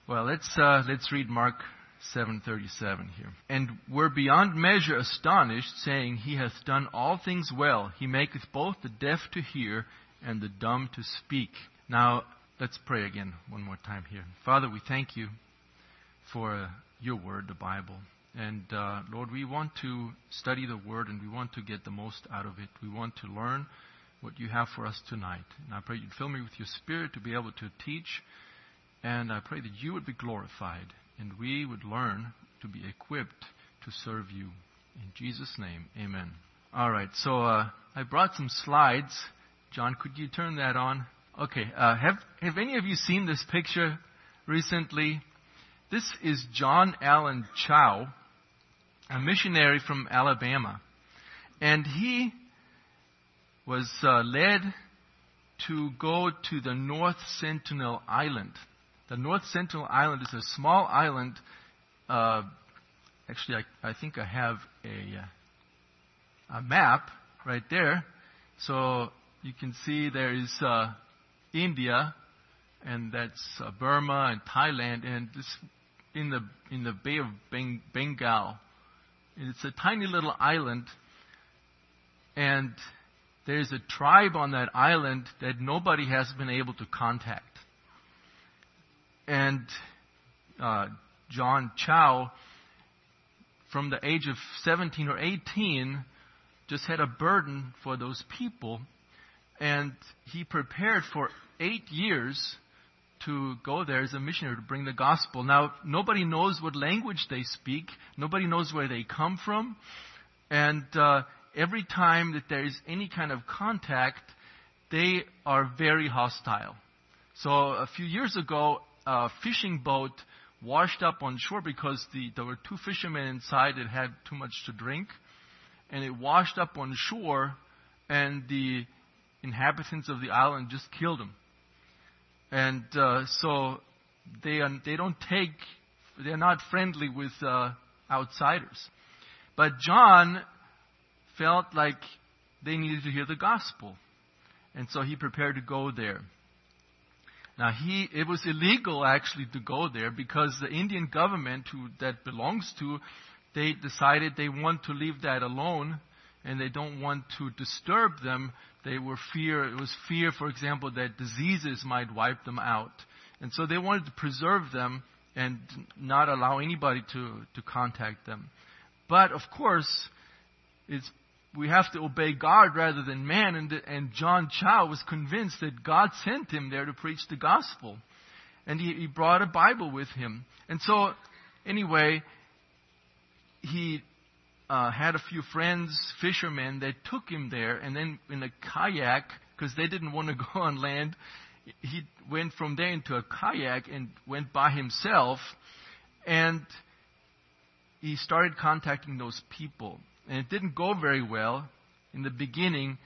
Well, let's read Mark 7:37 here. And we're beyond measure astonished, saying, He hath done all things well. He maketh both the deaf to hear and the dumb to speak. Now, let's pray again one more time here. Father, we thank you for your word, the Bible. And Lord, we want to study the word and we want to get the most out of it. We want to learn what you have for us tonight. And I pray you'd fill me with your spirit to be able to teach. And I pray that you would be glorified and we would learn to be equipped to serve you. In Jesus' name, amen. All right, so I brought some slides. John, could you turn that on? Okay, have any of you seen this picture recently? This is John Allen Chau, a missionary from Alabama. And he was led to go to the North Sentinel Island. The North Sentinel Island is a small island. Actually, I think I have a map right there. So you can see there is India, and that's Burma and Thailand, and this in the Bay of Bengal. It's a tiny little island, and there's a tribe on that island that nobody has been able to contact. And John Chau, from the age of 17 or 18, just had a burden for those people. And he prepared for 8 years to go there as a missionary to bring the gospel. Now, nobody knows what language they speak. Nobody knows where they come from. And every time that there is any kind of contact, they are very hostile. So a few years ago, a fishing boat washed up on shore because there were 2 fishermen inside that had too much to drink. And it washed up on shore, and the inhabitants of the island just killed them. And so they're not friendly with outsiders. But John felt like they needed to hear the gospel. And so he prepared to go there. Now, it was illegal actually to go there because the Indian government that belongs to, they decided they want to leave that alone and they don't want to disturb them. It was fear, for example, that diseases might wipe them out. And so they wanted to preserve them and not allow anybody to contact them. But, of course, we have to obey God rather than man. And John Chau was convinced that God sent him there to preach the gospel. And he brought a Bible with him. And so, anyway, he had a few friends, fishermen, that took him there. And then in a kayak, because they didn't want to go on land, he went from there into a kayak and went by himself. And he started contacting those people. And it didn't go very well in the beginning.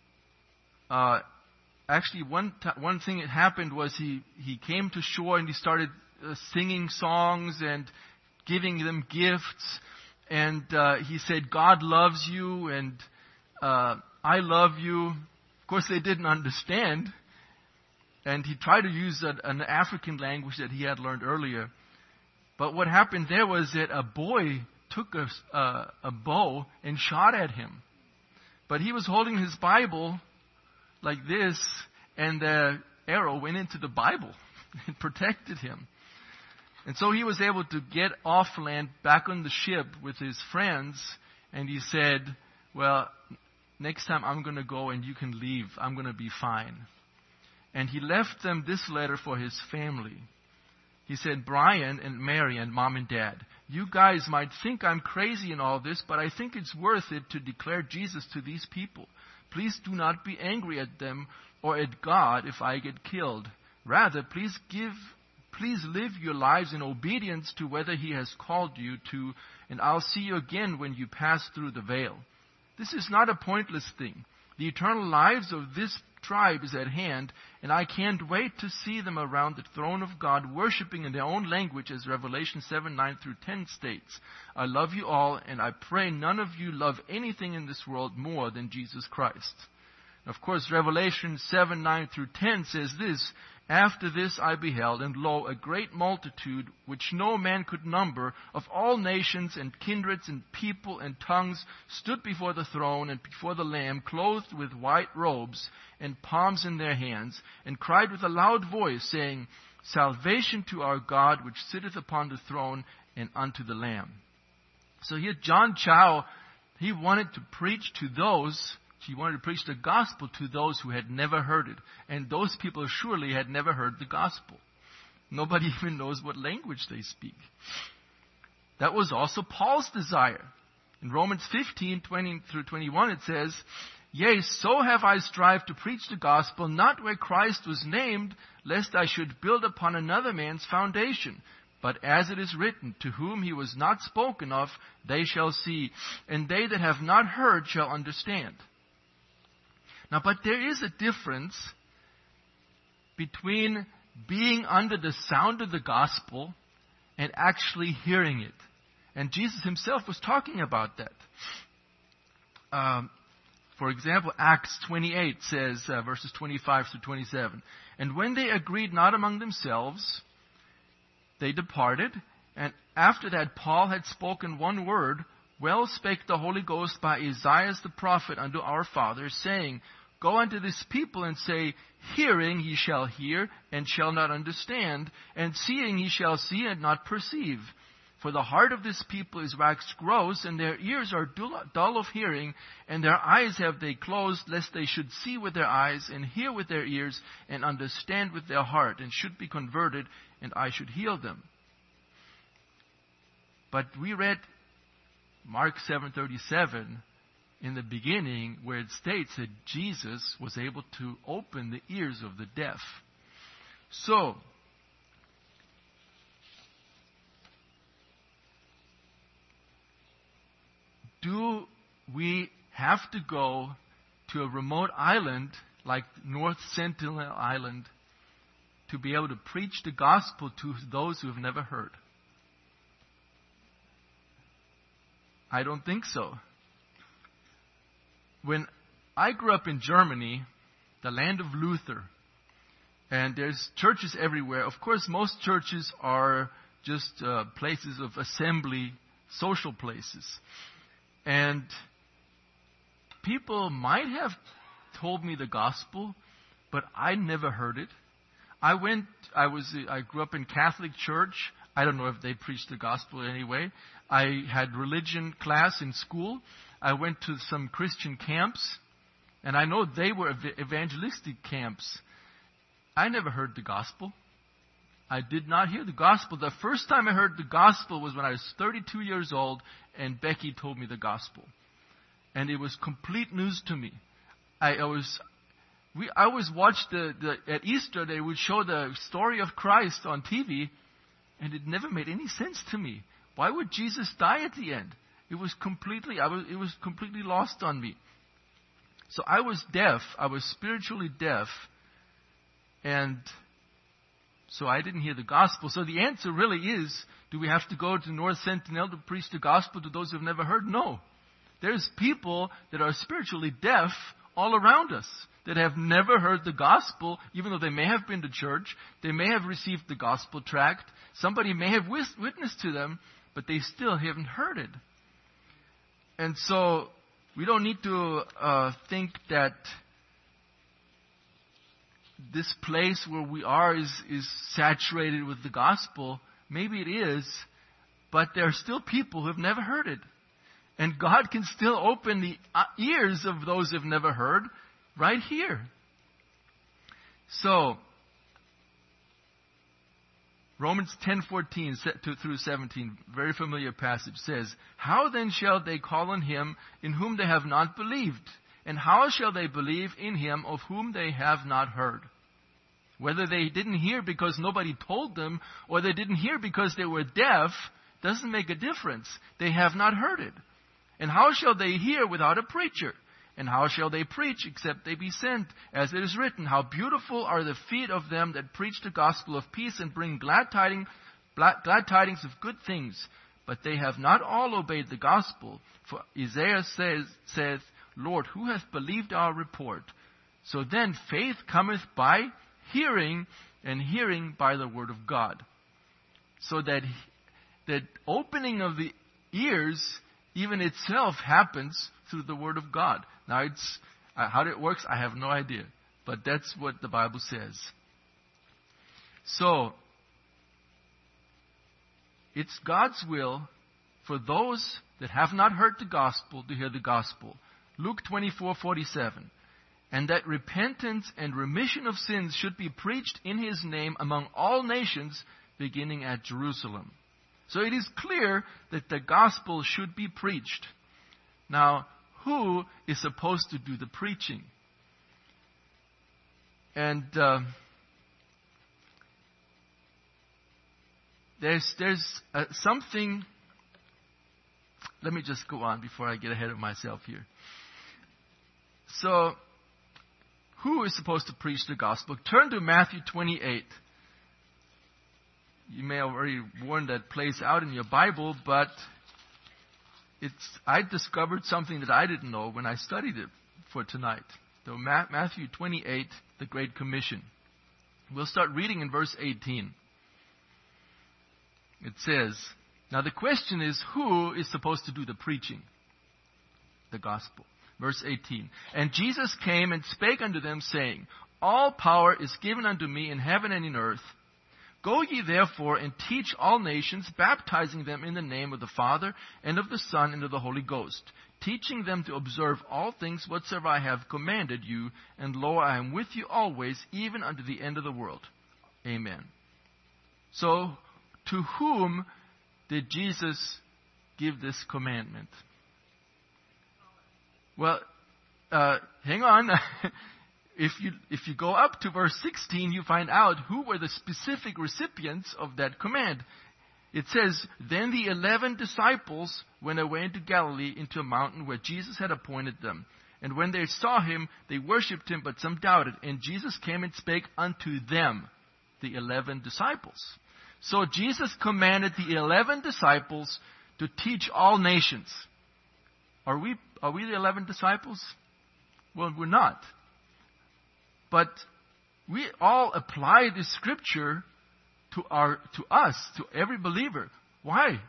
Actually, one thing that happened was he came to shore and he started singing songs and giving them gifts. And he said, God loves you and I love you. Of course, they didn't understand. And he tried to use an African language that he had learned earlier. But what happened there was that a boy took a bow and shot at him. But he was holding his Bible like this, and the arrow went into the Bible and protected him. And so he was able to get off land back on the ship with his friends, and he said, well, next time I'm going to go and you can leave. I'm going to be fine. And he left them this letter for his family. He said, Brian and Mary and Mom and Dad, you guys might think I'm crazy in all this, but I think it's worth it to declare Jesus to these people. Please do not be angry at them or at God if I get killed. Rather, please live your lives in obedience to whether He has called you to, and I'll see you again when you pass through the veil. This is not a pointless thing. The eternal lives of this tribe is at hand, and I can't wait to see them around the throne of God, worshiping in their own language, as Revelation 7:9-10 states. I love you all, and I pray none of you love anything in this world more than Jesus Christ. Of course, Revelation 7:9-10 says this, After this I beheld, and lo, a great multitude, which no man could number, of all nations and kindreds and people and tongues, stood before the throne and before the Lamb, clothed with white robes and palms in their hands, and cried with a loud voice, saying, Salvation to our God, which sitteth upon the throne, and unto the Lamb. So here John Chau, he wanted to preach the gospel to those who had never heard it. And those people surely had never heard the gospel. Nobody even knows what language they speak. That was also Paul's desire. In Romans 15:20-21 it says, Yea, so have I strived to preach the gospel, not where Christ was named, lest I should build upon another man's foundation. But as it is written, to whom he was not spoken of, they shall see, and they that have not heard shall understand. Now, but there is a difference between being under the sound of the gospel and actually hearing it. And Jesus himself was talking about that. For example, Acts 28 says, verses 25-27, And when they agreed not among themselves, they departed, and after that Paul had spoken one word, well spake the Holy Ghost by Esaias the prophet unto our fathers, saying, Go unto this people and say, Hearing ye shall hear, and shall not understand, and seeing ye shall see, and not perceive. For the heart of this people is waxed gross, and their ears are dull of hearing, and their eyes have they closed, lest they should see with their eyes, and hear with their ears, and understand with their heart, and should be converted, and I should heal them. But we read Mark 7:37 in the beginning, where it states that Jesus was able to open the ears of the deaf. So, do we have to go to a remote island like North Sentinel Island to be able to preach the gospel to those who have never heard? I don't think so. When I grew up in Germany, the land of Luther, and there's churches everywhere. Of course, most churches are just places of assembly, social places. And people might have told me the gospel, but I never heard it. I grew up in Catholic church. I don't know if they preached the gospel anyway. I had religion class in school. I went to some Christian camps, and I know they were evangelistic camps. I never heard the gospel. I did not hear the gospel. The first time I heard the gospel was when I was 32 years old, and Becky told me the gospel. And it was complete news to me. I always watched at Easter, they would show the story of Christ on TV, and it never made any sense to me. Why would Jesus die at the end? It was completely lost on me. So I was deaf. I was spiritually deaf. And so I didn't hear the gospel. So the answer really is, do we have to go to North Sentinel to preach the gospel to those who have never heard? No. There's people that are spiritually deaf all around us that have never heard the gospel, even though they may have been to church. They may have received the gospel tract. Somebody may have witnessed to them, but they still haven't heard it. And so we don't need to think that this place where we are is saturated with the gospel. Maybe it is, but there are still people who have never heard it. And God can still open the ears of those who have never heard right here. So, Romans 10:14 through 17, very familiar passage, says, How then shall they call on him in whom they have not believed? And how shall they believe in him of whom they have not heard? Whether they didn't hear because nobody told them, or they didn't hear because they were deaf, doesn't make a difference. They have not heard it. And how shall they hear without a preacher? And how shall they preach except they be sent? As it is written, How beautiful are the feet of them that preach the gospel of peace and bring glad tidings of good things. But they have not all obeyed the gospel. For Isaiah saith, Lord, who hath believed our report? So then faith cometh by hearing, and hearing by the word of God. So that opening of the ears, even itself, happens through the word of God. Now, how it works, I have no idea. But that's what the Bible says. So, it's God's will for those that have not heard the gospel to hear the gospel. Luke 24:47. And that repentance and remission of sins should be preached in his name among all nations, beginning at Jerusalem. So it is clear that the gospel should be preached. Now, who is supposed to do the preaching? And there's something. Let me just go on before I get ahead of myself here. So, who is supposed to preach the gospel? Turn to Matthew 28. You may have already worn that place out in your Bible, but I discovered something that I didn't know when I studied it for tonight. So Matthew 28, the Great Commission. We'll start reading in verse 18. It says, now the question is, who is supposed to do the preaching? The gospel. Verse 18. And Jesus came and spake unto them, saying, all power is given unto me in heaven and in earth. Go ye therefore and teach all nations, baptizing them in the name of the Father, and of the Son, and of the Holy Ghost, teaching them to observe all things whatsoever I have commanded you, and lo, I am with you always, even unto the end of the world. Amen. So, to whom did Jesus give this commandment? Well, hang on. If you go up to verse 16, you find out who were the specific recipients of that command. It says, then the 11 disciples went away into Galilee, into a mountain where Jesus had appointed them. And when they saw him, they worshipped him, but some doubted. And Jesus came and spake unto them, the 11 disciples. So Jesus commanded the 11 disciples to teach all nations. Are we the 11 disciples? Well, we're not. But we all apply this scripture to us, to every believer. Why?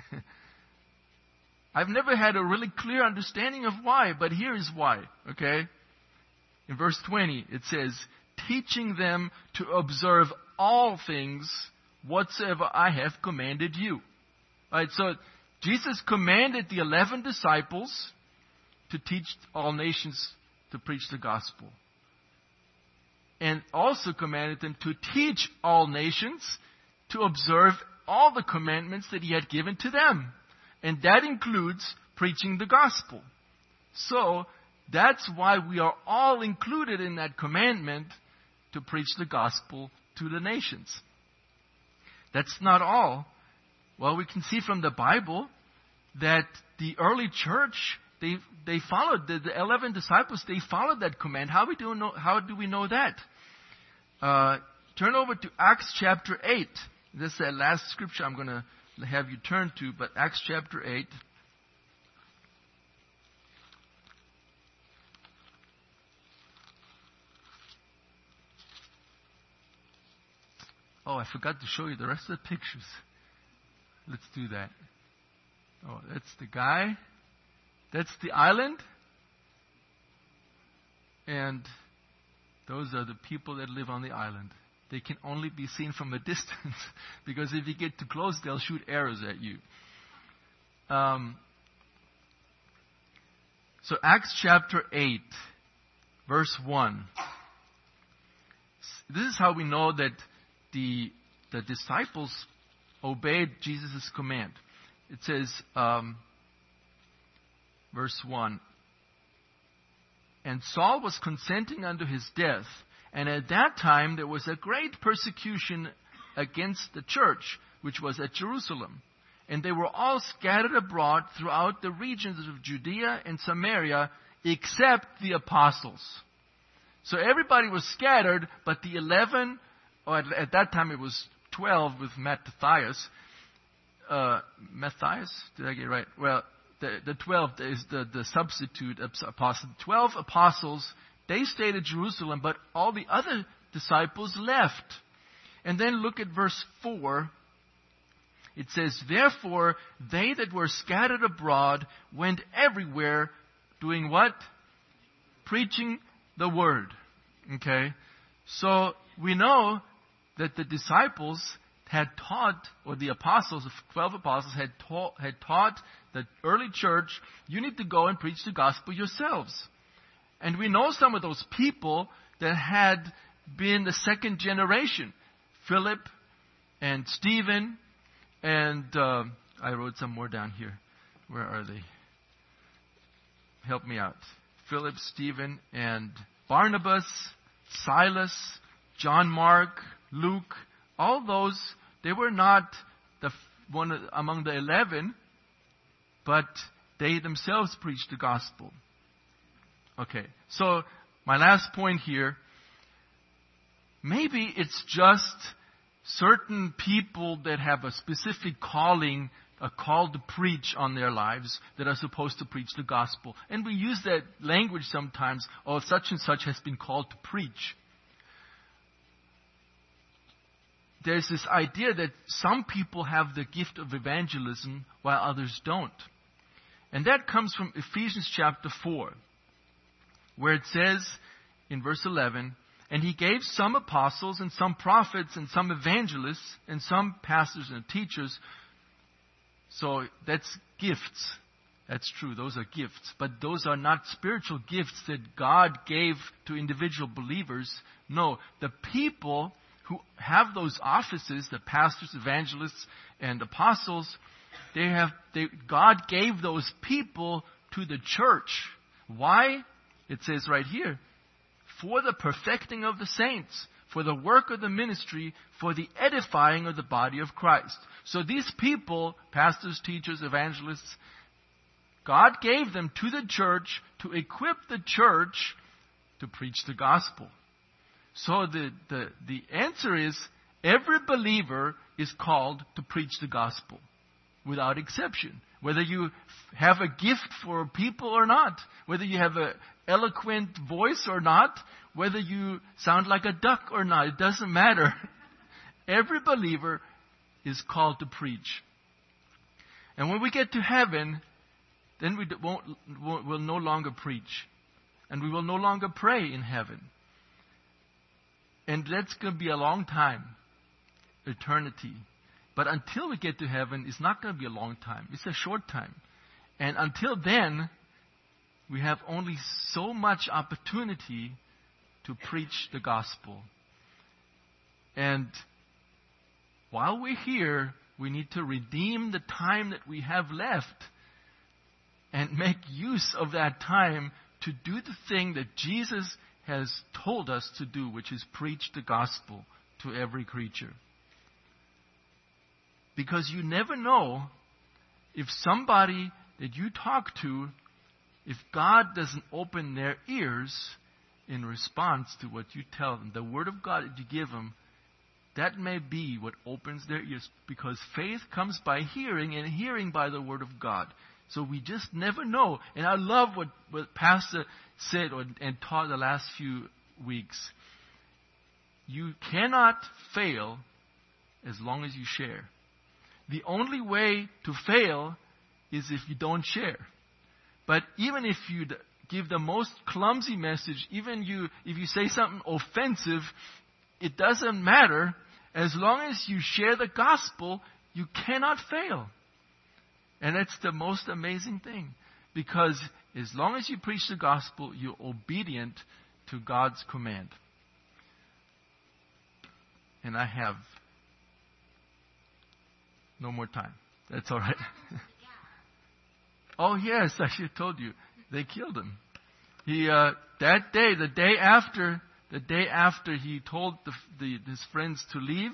I've never had a really clear understanding of why, but here is why. Okay? In verse 20, it says, teaching them to observe all things whatsoever I have commanded you. Right? So Jesus commanded the 11 disciples to teach all nations to preach the gospel. And also commanded them to teach all nations to observe all the commandments that he had given to them. And that includes preaching the gospel. So, that's why we are all included in that commandment to preach the gospel to the nations. That's not all. Well, we can see from the Bible that the early church, they followed, the 11 disciples, they followed that command. How do we know that? Turn over to Acts chapter 8. This is the last scripture I'm going to have you turn to, but Acts chapter 8. Oh, I forgot to show you the rest of the pictures. Let's do that. Oh, that's the guy. That's the island. And those are the people that live on the island. They can only be seen from a distance because if you get too close, they'll shoot arrows at you. So Acts chapter 8, verse 1. This is how we know that the disciples obeyed Jesus' command. It says, verse 1, and Saul was consenting unto his death, and at that time there was a great persecution against the church, which was at Jerusalem. And they were all scattered abroad throughout the regions of Judea and Samaria, except the apostles. So everybody was scattered, but the 11, or at that time it was 12 with Matthias. Matthias? Did I get it right? Well, the 12 is the substitute apostle. 12 apostles, they stayed at Jerusalem, but all the other disciples left. And then look at verse 4. It says, therefore, they that were scattered abroad went everywhere doing what? Preaching the word. Okay? So we know that the disciples had taught, or the apostles, the 12 apostles had taught the early church, you need to go and preach the gospel yourselves. And we know some of those people that had been the second generation. Philip and Stephen and I wrote some more down here. Where are they? Help me out. Philip, Stephen, and Barnabas, Silas, John Mark, Luke, all those, they were not the one among the 11, but they themselves preached the gospel. Okay, so my last point here, maybe it's just certain people that have a specific calling, a call to preach on their lives, that are supposed to preach the gospel. And we use that language sometimes, oh, such and such has been called to preach. There's this idea that some people have the gift of evangelism while others don't. And that comes from Ephesians chapter 4, where it says in verse 11, and he gave some apostles and some prophets and some evangelists and some pastors and teachers. So that's gifts. That's true. Those are gifts. But those are not spiritual gifts that God gave to individual believers. No, the people who have those offices, the pastors, evangelists, and apostles, God gave those people to the church. Why? It says right here, for the perfecting of the saints, for the work of the ministry, for the edifying of the body of Christ. So these people, pastors, teachers, evangelists, God gave them to the church to equip the church to preach the gospel. So the answer is, every believer is called to preach the gospel, without exception. Whether you have a gift for people or not, whether you have an eloquent voice or not, whether you sound like a duck or not, it doesn't matter. Every believer is called to preach. And when we get to heaven, then we'll no longer preach. And we will no longer pray in heaven. And that's going to be a long time, eternity. But until we get to heaven, it's not going to be a long time. It's a short time. And until then, we have only so much opportunity to preach the gospel. And while we're here, we need to redeem the time that we have left and make use of that time to do the thing that Jesus has told us to do, which is preach the gospel to every creature. Because you never know if somebody that you talk to, if God doesn't open their ears in response to what you tell them, the word of God that you give them, that may be what opens their ears. Because faith comes by hearing, and hearing by the word of God. So we just never know. And I love what Pastor said and taught the last few weeks. You cannot fail as long as you share. The only way to fail is if you don't share. But even if you give the most clumsy message, even if you say something offensive, it doesn't matter. As long as you share the gospel, you cannot fail. And that's the most amazing thing. Because as long as you preach the gospel, you're obedient to God's command. And I have no more time. That's all right. Oh yes, I should have told you. They killed him. That day, the day after he told his friends to leave,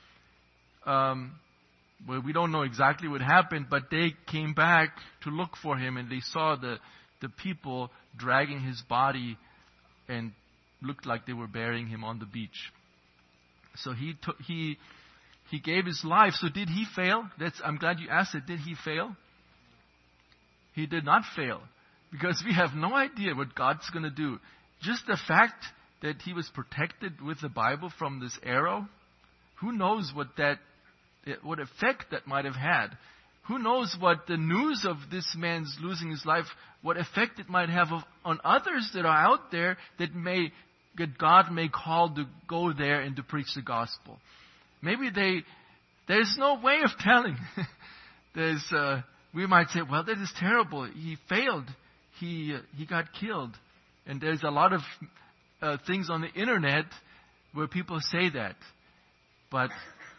well, we don't know exactly what happened, but they came back to look for him, and they saw the people dragging his body, and looked like they were burying him on the beach. So he gave his life. So did he fail? I'm glad you asked it. Did he fail? He did not fail, because we have no idea what God's going to do. Just the fact that he was protected with the Bible from this arrow, Who knows what effect that might have had? Who knows what the news of this man's losing his life, what effect it might have on others that are out there that God may call to go there and to preach the gospel. Maybe there's no way of telling. We might say, well, that is terrible. He failed. He got killed. And there's a lot of things on the internet where people say that. But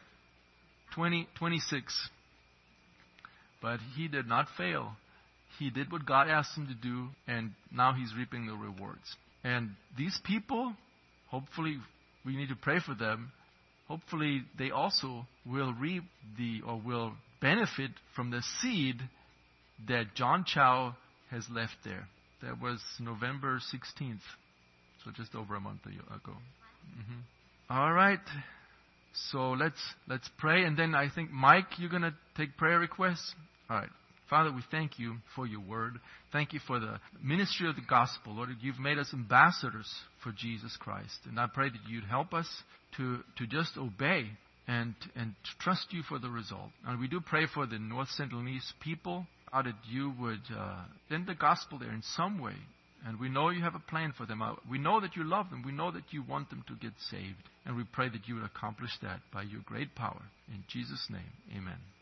26. But he did not fail. He did what God asked him to do, and now he's reaping the rewards. And these people, hopefully, we need to pray for them. Hopefully, they also will reap will benefit from the seed that John Chau has left there. That was November 16th, so just over a month ago. All right. So let's pray, and then I think, Mike, you're going to take prayer requests? All right. Father, we thank you for your word. Thank you for the ministry of the gospel. Lord, you've made us ambassadors for Jesus Christ. And I pray that you'd help us to just obey and to trust you for the result. And we do pray for the North Centralese people, that you would send the gospel there in some way. And we know you have a plan for them. We know that you love them. We know that you want them to get saved. And we pray that you would accomplish that by your great power. In Jesus' name, amen.